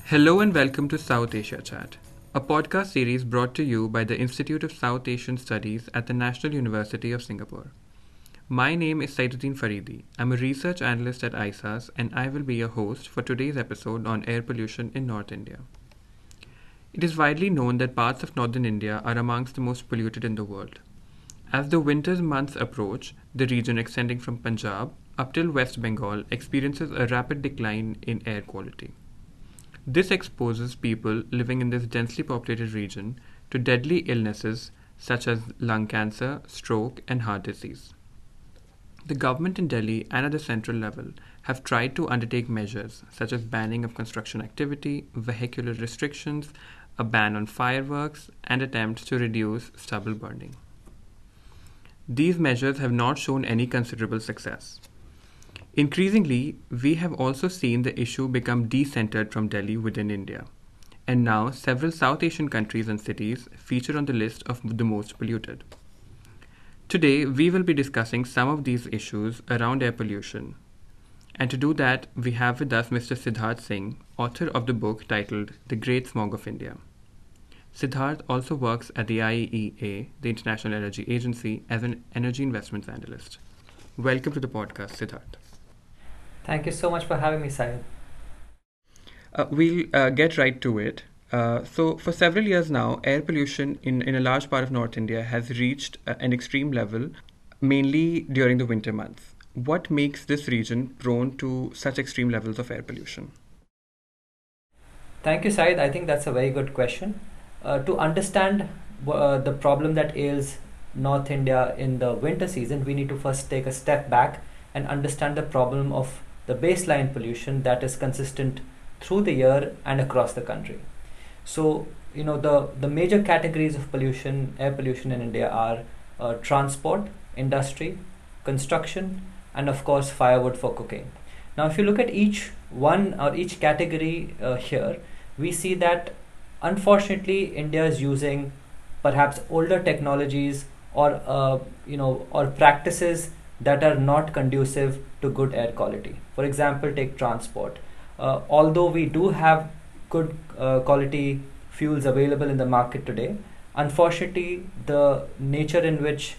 Hello and welcome to South Asia Chat, a podcast series brought to you by the Institute of South Asian Studies at the National University of Singapore. My name is Saiduddin Faridi. I'm a research analyst at ISAS and I will be your host for today's episode on air pollution in North India. It is widely known that parts of northern India are amongst the most polluted in the world. As the winter months approach, the region extending from Punjab up till West Bengal experiences a rapid decline in air quality. This exposes people living in this densely populated region to deadly illnesses such as lung cancer, stroke, and heart disease. The government in Delhi and at the central level have tried to undertake measures such as banning of construction activity, vehicular restrictions, a ban on fireworks, and attempts to reduce stubble burning. These measures have not shown any considerable success. Increasingly, we have also seen the issue become decentered from Delhi within India, and now several South Asian countries and cities feature on the list of the most polluted. Today, we will be discussing some of these issues around air pollution. And to do that, we have with us Mr. Siddharth Singh, author of the book titled The Great Smog of India. Siddharth also works at the IEA, the International Energy Agency, as an energy investments analyst. Welcome to the podcast, Siddharth. Thank you so much for having me, Syed. We'll get right to it. So, for several years now, air pollution in a large part of North India has reached an extreme level, mainly during the winter months. What makes this region prone to such extreme levels of air pollution? Thank you, Syed. I think that's a very good question. To understand the problem that ails North India in the winter season, we need to first take a step back and understand the problem of the baseline pollution that is consistent through the year and across the country. So, the major categories of pollution, air pollution in India are transport, industry, construction, and of course firewood for cooking. Now, if you look at each one or each category here, we see that unfortunately India is using perhaps older technologies or practices that are not conducive to good air quality. For example, take transport. Although we do have good quality fuels available in the market today, unfortunately, the nature in which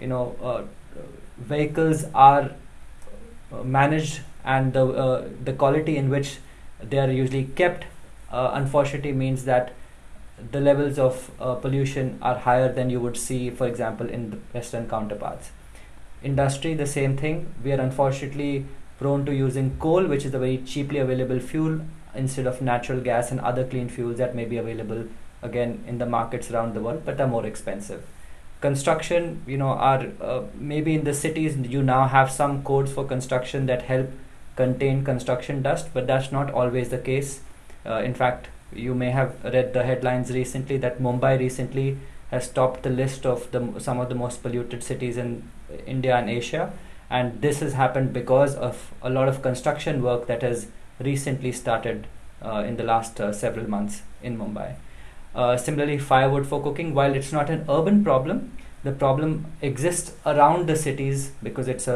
vehicles are managed and the quality in which they are usually kept, unfortunately, means that the levels of pollution are higher than you would see, for example, in the Western counterparts. Industry, the same thing. We are unfortunately prone to using coal, which is a very cheaply available fuel, instead of natural gas and other clean fuels that may be available again in the markets around the world but are more expensive. Construction, are maybe in the cities you now have some codes for construction that help contain construction dust, but that's not always the case. In fact, you may have read the headlines recently that Mumbai recently has topped the list of some of the most polluted cities in India and Asia, and this has happened because of a lot of construction work that has recently started in the last several months in Mumbai. Similarly, firewood for cooking, while it's not an urban problem, the problem exists around the cities because it's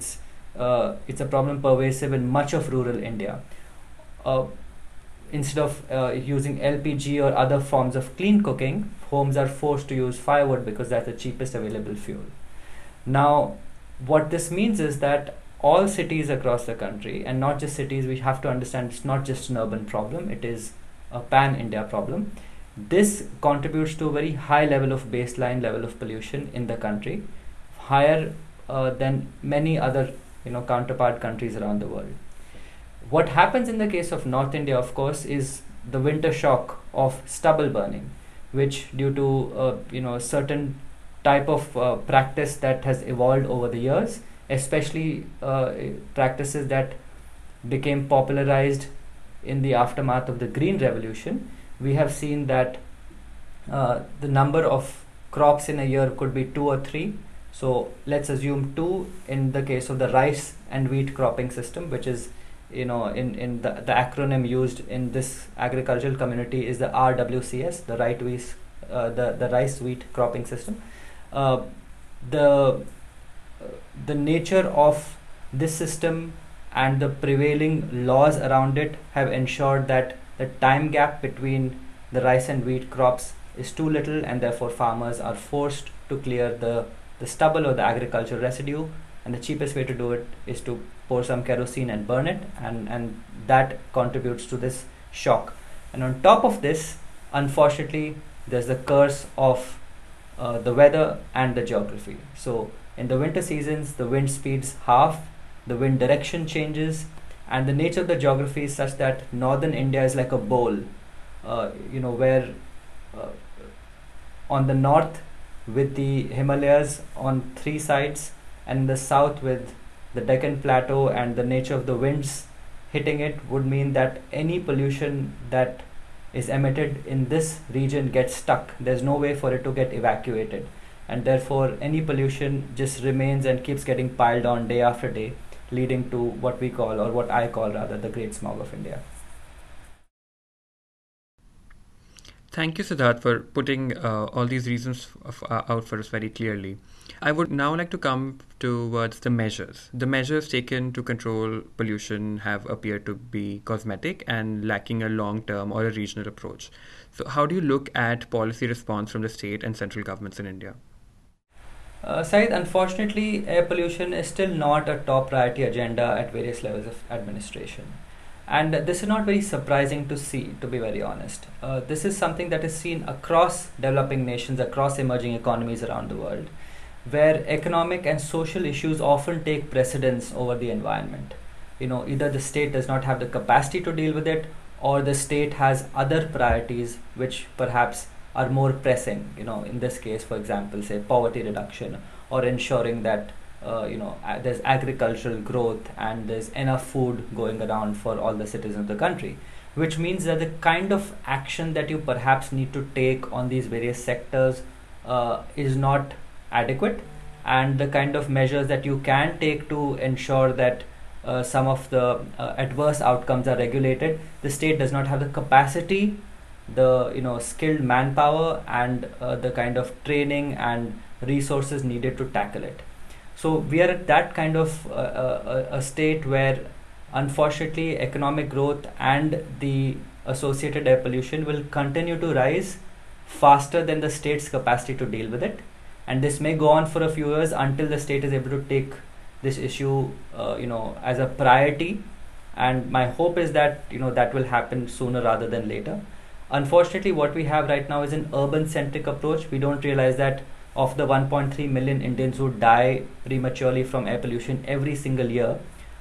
a problem pervasive in much of rural India. Instead of using LPG or other forms of clean cooking, homes are forced to use firewood because that's the cheapest available fuel. Now, what this means is that all cities across the country, and not just cities, we have to understand it's not just an urban problem, it is a pan-India problem. This contributes to a very high level of baseline level of pollution in the country, higher than many other counterpart countries around the world. What happens in the case of North India, of course, is the winter shock of stubble burning, which due to certain type of practice that has evolved over the years, especially practices that became popularized in the aftermath of the Green Revolution, we have seen that the number of crops in a year could be 2 or 3. So let's assume 2 in the case of the rice and wheat cropping system, which is in the acronym used in this agricultural community is the RWCS, the rice wheat cropping system. The nature of this system and the prevailing laws around it have ensured that the time gap between the rice and wheat crops is too little, and therefore farmers are forced to clear the stubble or the agricultural residue, and the cheapest way to do it is to pour some kerosene and burn it, and that contributes to this shock. And on top of this, unfortunately, there's the curse of the weather and the geography. So in the winter seasons, the wind speeds half, the wind direction changes, and the nature of the geography is such that northern India is like a bowl, where uh, on the north with the Himalayas on three sides, and in the south with the Deccan Plateau, and the nature of the winds hitting it would mean that any pollution that is emitted in this region gets stuck. There's no way for it to get evacuated, and therefore any pollution just remains and keeps getting piled on day after day, leading to what we call, or what I call rather, the Great Smog of India. Thank you, Siddharth, for putting all these reasons out for us very clearly. I would now like to come towards the measures. The measures taken to control pollution have appeared to be cosmetic and lacking a long-term or a regional approach. So how do you look at policy response from the state and central governments in India? Said, unfortunately, air pollution is still not a top priority agenda at various levels of administration. And this is not very surprising to see, to be very honest. This is something that is seen across developing nations, across emerging economies around the world, where economic and social issues often take precedence over the environment. Either the state does not have the capacity to deal with it, or the state has other priorities which perhaps are more pressing. In this case, for example, say poverty reduction, or ensuring that there's agricultural growth and there's enough food going around for all the citizens of the country, which means that the kind of action that you perhaps need to take on these various sectors is not adequate, and the kind of measures that you can take to ensure that some of the adverse outcomes are regulated, the state does not have the capacity, the skilled manpower, and the kind of training and resources needed to tackle it. So we are at that kind of a state where, unfortunately, economic growth and the associated air pollution will continue to rise faster than the state's capacity to deal with it, and this may go on for a few years until the state is able to take this issue as a priority. And my hope is that that will happen sooner rather than later. Unfortunately, what we have right now is an urban centric approach. We don't realize that of the 1.3 million Indians who die prematurely from air pollution every single year,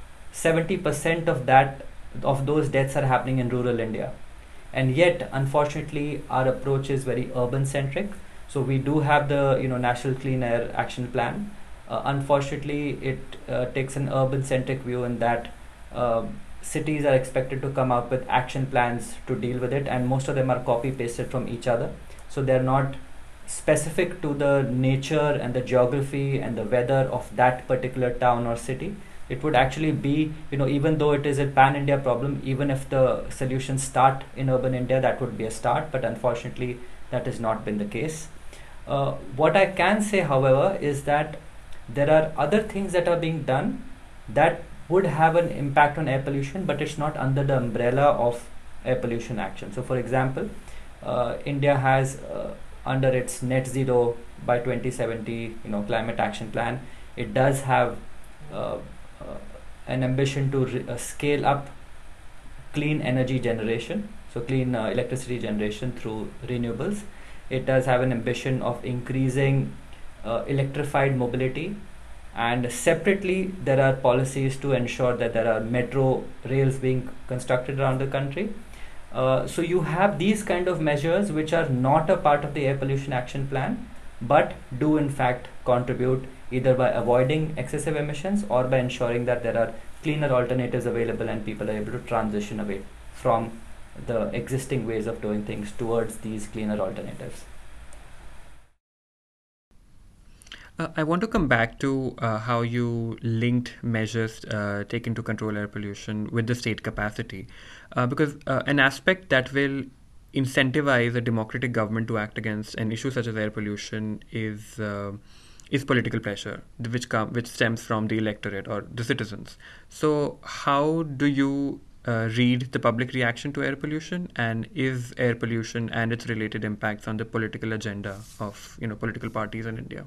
70% of those deaths are happening in rural India. And yet, unfortunately, our approach is very urban centric. So we do have the National Clean Air Action Plan. Unfortunately, it takes an urban centric view in that cities are expected to come up with action plans to deal with it, and most of them are copy pasted from each other. So they're not specific to the nature and the geography and the weather of that particular town or city. It would actually be, even though it is a pan-India problem, even if the solutions start in urban India, that would be a start, but unfortunately that has not been the case. What I can say, however, is that there are other things that are being done that would have an impact on air pollution, but it's not under the umbrella of air pollution action. So for example, India has under its net zero by 2070 climate action plan, it does have an ambition to scale up clean energy generation, so clean electricity generation through renewables. It does have an ambition of increasing electrified mobility, and separately there are policies to ensure that there are metro rails being constructed around the country. So you have these kind of measures which are not a part of the air pollution action plan, but do in fact contribute either by avoiding excessive emissions or by ensuring that there are cleaner alternatives available and people are able to transition away from the existing ways of doing things towards these cleaner alternatives. I want to come back to how you linked measures taken to control air pollution with the state capacity, because an aspect that will incentivize a democratic government to act against an issue such as air pollution is political pressure, which stems from the electorate or the citizens. So how do you read the public reaction to air pollution, and is air pollution and its related impacts on the political agenda of political parties in India?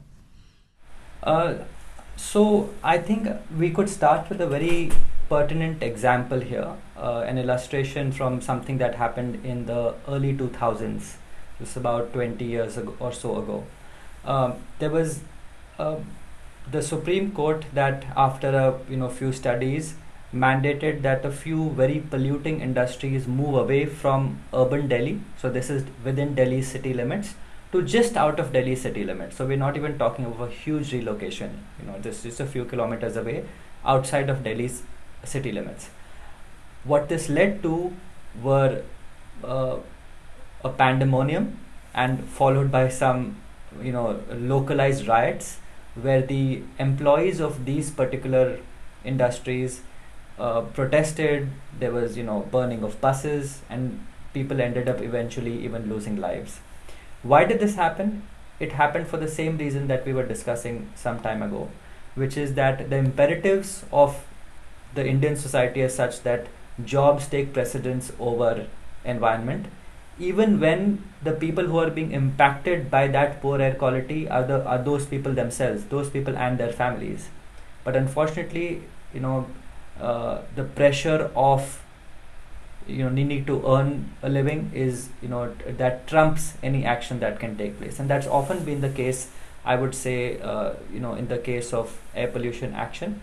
So I think we could start with a very pertinent example here, an illustration from something that happened in the early 2000s. It's about 20 years ago or so ago. There was the Supreme Court that, after a few studies, mandated that a few very polluting industries move away from urban Delhi. So this is within Delhi's city limits to just out of Delhi city limits. So we're not even talking of a huge relocation. This is just a few kilometers away, outside of Delhi's city limits. What this led to were a pandemonium, and followed by some localized riots, where the employees of these particular industries protested. There was burning of buses, and people ended up eventually even losing lives. Why did this happen? It happened for the same reason that we were discussing some time ago, which is that the imperatives of the Indian society are such that jobs take precedence over environment, even when the people who are being impacted by that poor air quality are those people themselves, those people and their families. But unfortunately, the pressure of needing to earn a living is that trumps any action that can take place, and that's often been the case, I would say, in the case of air pollution action.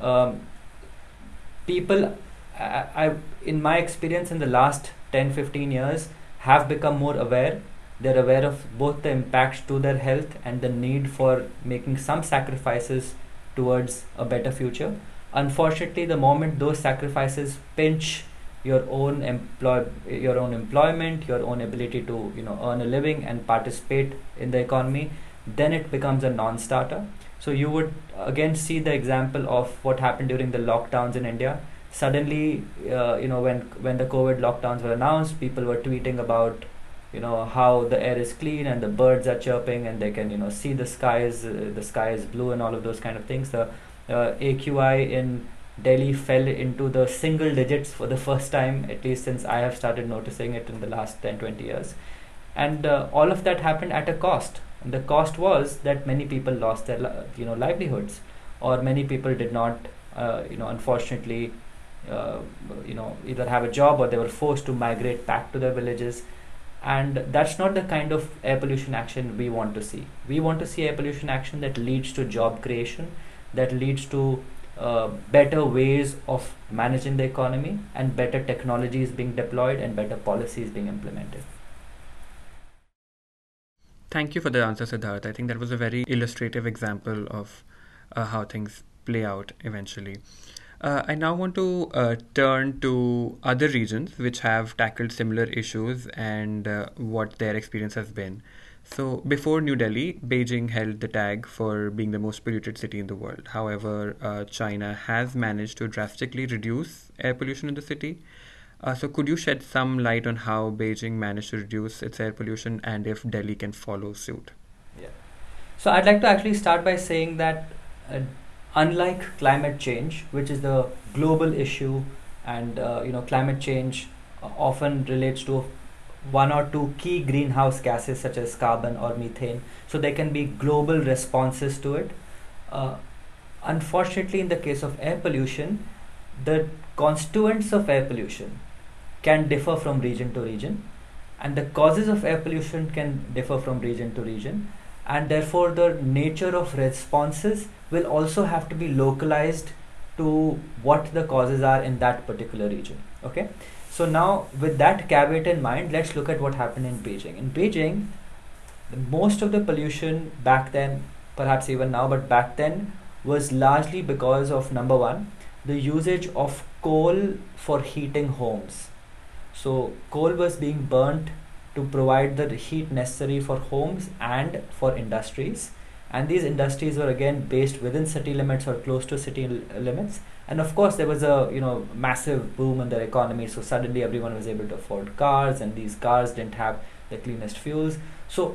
People, in my experience in the last 10-15 years, have become more aware. They're aware of both the impacts to their health and the need for making some sacrifices towards a better future. Unfortunately, the moment those sacrifices pinch your own employment, your own ability to earn a living and participate in the economy, then it becomes a non-starter. So you would again see the example of what happened during the lockdowns in India. Suddenly, when the COVID lockdowns were announced, people were tweeting about how the air is clean and the birds are chirping and they can see the sky is blue and all of those kind of things. The AQI in Delhi fell into the single digits for the first time, at least since I have started noticing it in the last 10-20 years. And all of that happened at a cost. And the cost was that many people lost their livelihoods, or many people did not unfortunately either have a job, or they were forced to migrate back to their villages. And that's not the kind of air pollution action we want to see. We want to see air pollution action that leads to job creation, that leads to better ways of managing the economy, and better technologies being deployed and better policies being implemented. Thank you for the answer, Siddharth. I think that was a very illustrative example of how things play out eventually. I now want to turn to other regions which have tackled similar issues and what their experience has been. So, before New Delhi, Beijing held the tag for being the most polluted city in the world. However, China has managed to drastically reduce air pollution in the city. So, could you shed some light on how Beijing managed to reduce its air pollution, and if Delhi can follow suit? Yeah. So, I'd like to actually start by saying that unlike climate change, which is the global issue, and climate change often relates to one or two key greenhouse gases such as carbon or methane, so there can be global responses to it. Unfortunately, in the case of air pollution, the constituents of air pollution can differ from region to region, and the causes of air pollution can differ from region to region, and therefore the nature of responses will also have to be localized to what the causes are in that particular region. Okay, so now with that caveat in mind, let's look at what happened in Beijing. In Beijing, most of the pollution back then, perhaps even now, but back then, was largely because of, number one, the usage of coal for heating homes. So coal was being burnt to provide the heat necessary for homes and for industries, and these industries were again based within city limits or close to city limits. And of course there was a massive boom in their economy, so suddenly everyone was able to afford cars, and these cars didn't have the cleanest fuels. So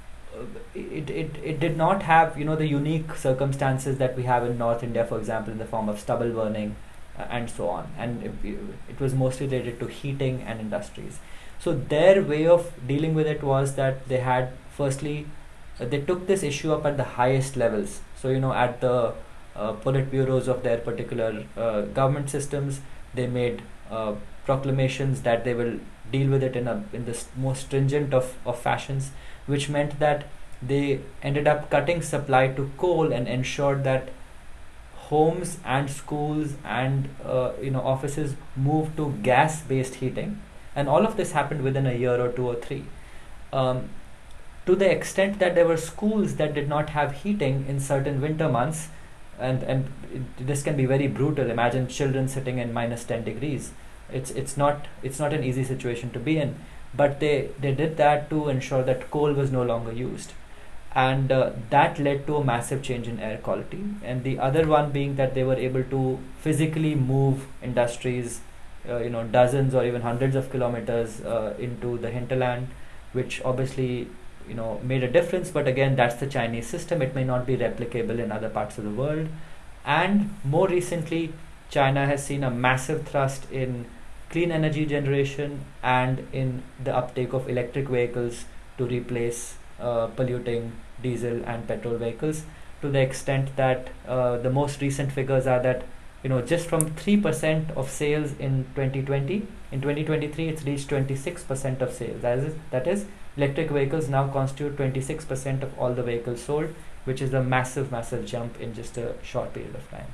it did not have the unique circumstances that we have in North India, for example, in the form of stubble burning and so on. And it was mostly related to heating and industries. So their way of dealing with it was that they had, firstly, they took this issue up at the highest levels. So, at the politburos of their particular government systems, they made proclamations that they will deal with it in the most stringent of fashions, which meant that they ended up cutting supply to coal and ensured that homes and schools and offices moved to gas-based heating, and all of this happened within a year or two or three. To the extent that there were schools that did not have heating in certain winter months, and this can be very brutal. Imagine children sitting in -10 degrees. It's not an easy situation to be in, but they did that to ensure that coal was no longer used, and that led to a massive change in air quality. And the other one being that they were able to physically move industries, dozens or even hundreds of kilometers into the hinterland, which obviously made a difference. But again, that's the Chinese system. It may not be replicable in other parts of the world. And more recently, China has seen a massive thrust in clean energy generation and in the uptake of electric vehicles to replace polluting diesel and petrol vehicles, to the extent that the most recent figures are that just from 3% of sales in 2020, in 2023 it's reached 26% of sales. That is, electric vehicles now constitute 26% of all the vehicles sold, which is a massive jump in just a short period of time.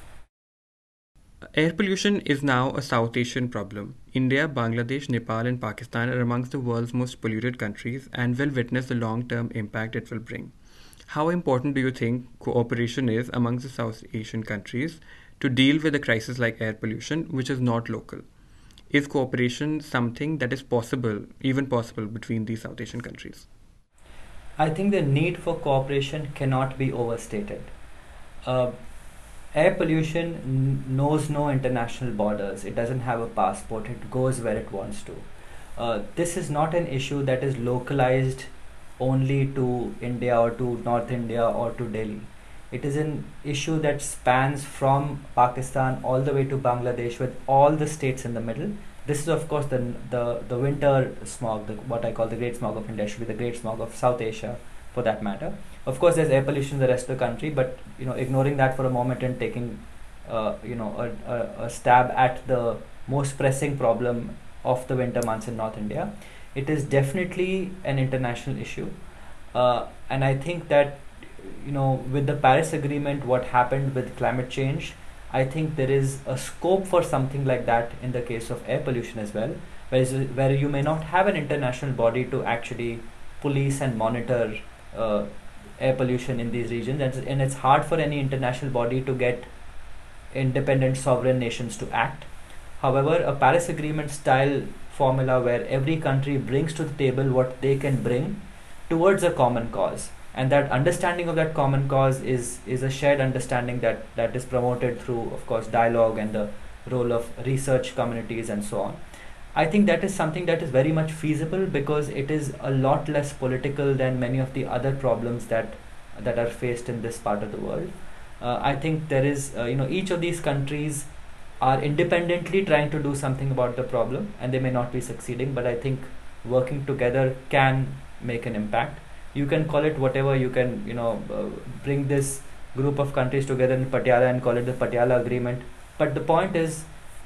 Air pollution is now a South Asian problem. India, Bangladesh, Nepal, and Pakistan are amongst the world's most polluted countries and will witness the long-term impact it will bring. How important do you think cooperation is amongst the South Asian countries to deal with a crisis like air pollution, which is not local? Is cooperation something that is possible between these South Asian countries? I think the need for cooperation cannot be overstated. Air pollution knows no international borders. It doesn't have a passport. It goes where it wants to. This is not an issue that is localized only to India or to North India or to Delhi. It is an issue that spans from Pakistan all the way to Bangladesh, with all the states in the middle. This is, of course, the winter smog, what I call the Great Smog of India. Should be the Great Smog of South Asia, for that matter. Of course, there's air pollution in the rest of the country, but ignoring that for a moment and taking a stab at the most pressing problem of the winter months in North India, it is definitely an international issue. And I think that with the Paris Agreement, what happened with climate change, I think there is a scope for something like that in the case of air pollution as well, where you may not have an international body to actually police and monitor air pollution in these regions, and it's hard for any international body to get independent sovereign nations to act. However, a Paris Agreement style formula where every country brings to the table what they can bring towards a common cause, and that understanding of that common cause is a shared understanding that is promoted through, of course, dialogue and the role of research communities and so on. I think that is something that is very much feasible, because it is a lot less political than many of the other problems that are faced in this part of the world. I think there is, each of these countries are independently trying to do something about the problem, and they may not be succeeding, but I think working together can make an impact. You can call it whatever, you can, bring this group of countries together in Patiala and call it the Patiala Agreement. But the point is,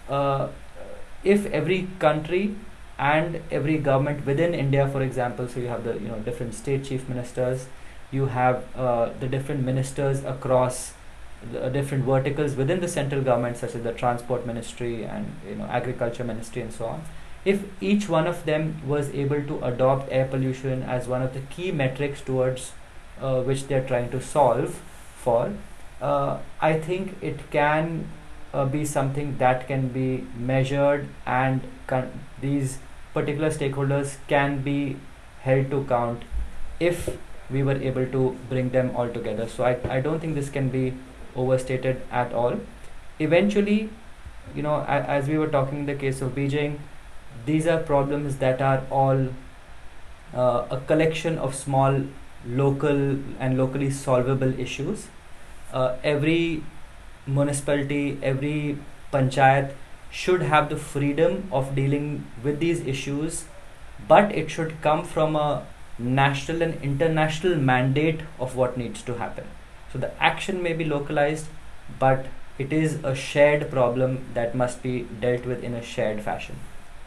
if every country and every government within India, for example, so you have the different state chief ministers, you have the different ministers across the different verticals within the central government, such as the transport ministry and agriculture ministry and so on. If each one of them was able to adopt air pollution as one of the key metrics towards which they are trying to solve for, I think it can be something that can be measured, and these particular stakeholders can be held to account if we were able to bring them all together. So I don't think this can be overstated at all. Eventually, as we were talking in the case of Beijing, these are problems that are all a collection of small local and locally solvable issues. Every municipality, every panchayat should have the freedom of dealing with these issues, but it should come from a national and international mandate of what needs to happen. So the action may be localized, but it is a shared problem that must be dealt with in a shared fashion.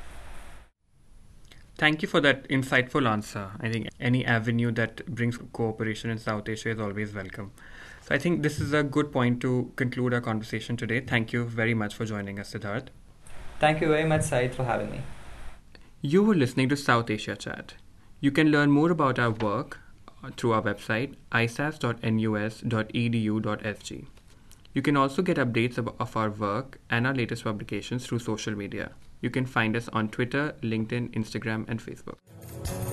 Thank you for that insightful answer. I think any avenue that brings cooperation in South Asia is always welcome. So I think this is a good point to conclude our conversation today. Thank you very much for joining us, Siddharth. Thank you very much, Said, for having me. You were listening to South Asia Chat. You can learn more about our work through our website, isas.nus.edu.sg. You can also get updates of our work and our latest publications through social media. You can find us on Twitter, LinkedIn, Instagram, and Facebook.